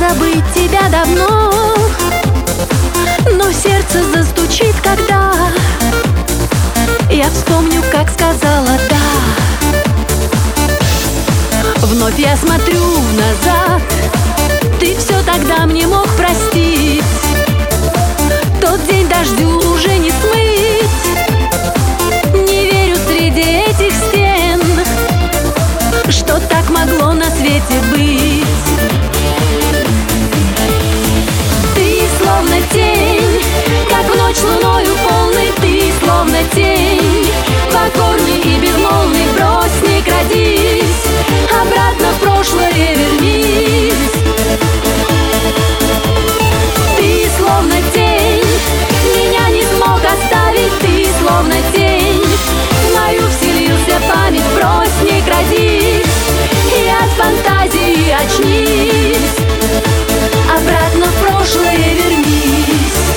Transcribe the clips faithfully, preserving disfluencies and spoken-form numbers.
забыть тебя давно, но сердце застучит, когда я вспомню, как сказала «да». Вновь я смотрю назад, ты все тогда мне мог простить. Тот день дождю уже не смыть. Не верю среди этих стен, что так могло на свете быть. Ты словно тень, как в ночь луною полной. Ты словно тень, покорный и безмолвный. Брось, не крадись, обратно в прошлое вернись. Ты словно тень, меня не смог оставить. Ты словно тень, в мою вселился память. Брось, не крадись, и от фантазии очнись. Обратно в прошлое вернись.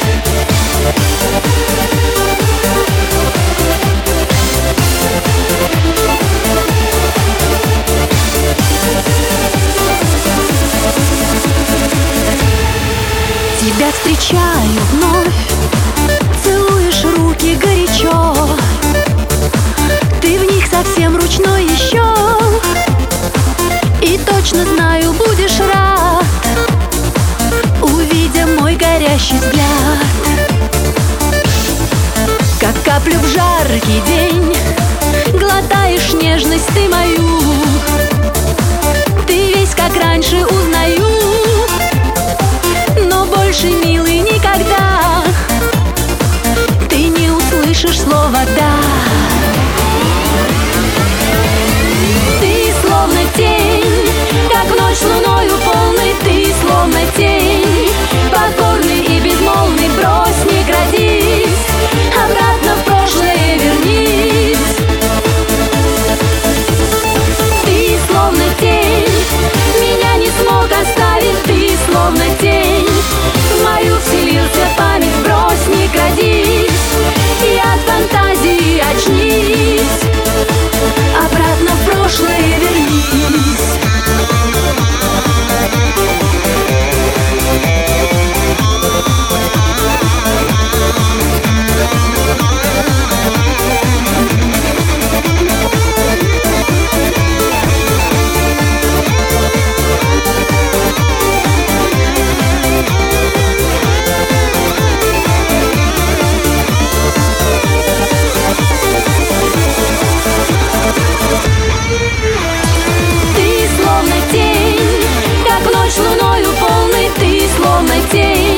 Тебя встречаю вновь, целуешь руки горячо. Ты в них совсем ручной еще, и точно знаю, будешь рад, увидя мой горящий взгляд. Как каплю в жаркий день глотаешь нежность ты мою. Ты весь как раньше узнаю, но больше, милый, никогда ты не услышишь слова «да». Ты словно тень, как в ночь луною полной. Ты словно тень, покорный и безмолвный. Брось, не крадись, обратно в прошлое вернись. Ты словно тень, меня не смог оставить. Ты словно тень, в мою вселился память. Брось, не крадись, и от фантазии очнись. Обратно в прошлое вернись. Ты словно тень,